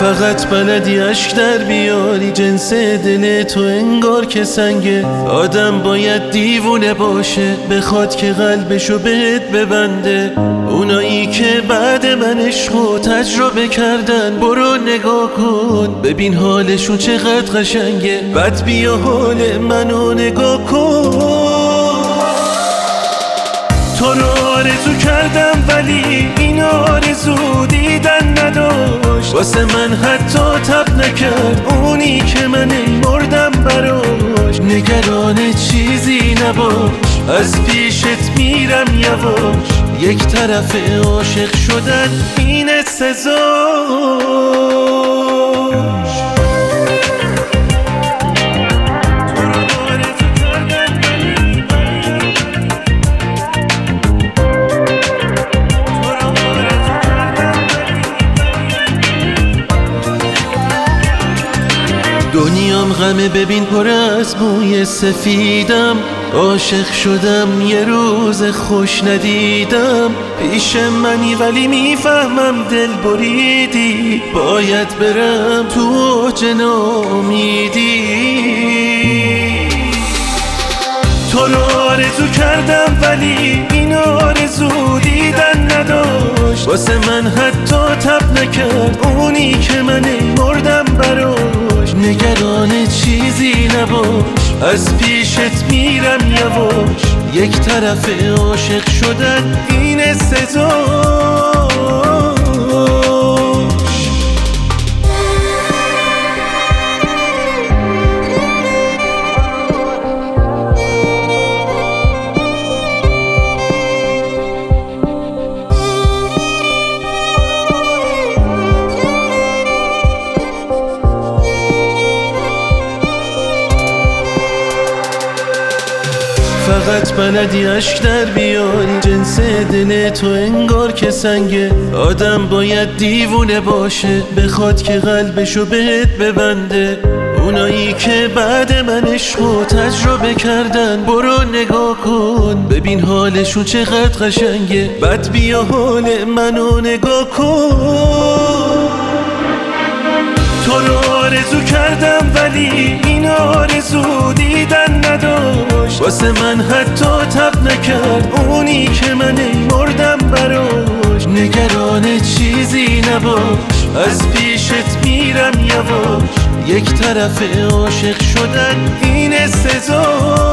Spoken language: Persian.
فقط بلدی اشک در بیاری، جنس دل تو انگار که سنگه. آدم باید دیوونه باشه بخواد که قلبشو بهت ببنده. اونایی که بعد من عشقو تجربه کردن برو نگاه کن، ببین حالشون چقدر قشنگه. بعد بیا حال منو نگاه کن. تو رو آرزو کردم ولی این آرزو دیدن نداشت. واسه من حتی تب نکرد اونی که من مردم براش. نگران چیزی نباش از پیشت میرم یواش. یک طرف عاشق شدن اینه سزاش. دنیام غمه ببین پر از موی سفیدم. عاشق شدم یه روز خوش ندیدم. پیش منی ولی میفهمم دل بریدی. باید برم تو اوج ناامیدی. تو رو آرزو کردم ولی این آرزو دیدن نداشت. واسه من حتی تب نکرد اونی که من مردم براش. نگران چیزی نباش از پیشت میرم یواش. یک طرف عاشق شدن اینه سزاش. فقط بلدی اشک در بیاری، جنس دل تو انگار که سنگه. آدم باید دیوونه باشه بخواد که قلبشو بهت ببنده. اونایی که بعد من عشقو تجربه کردن برو نگاه کن، ببین حالشون چقدر قشنگه. بعد بیا حال منو نگاه کن. تو رو آرزو کردم ولی این آرزو دیدن نداشت. واسه من حتی تب نکرد اونی که من مردم براش. نگران چیزی نباش از پیشت میرم یواش. یک طرف عاشق شدن اینه سزاش.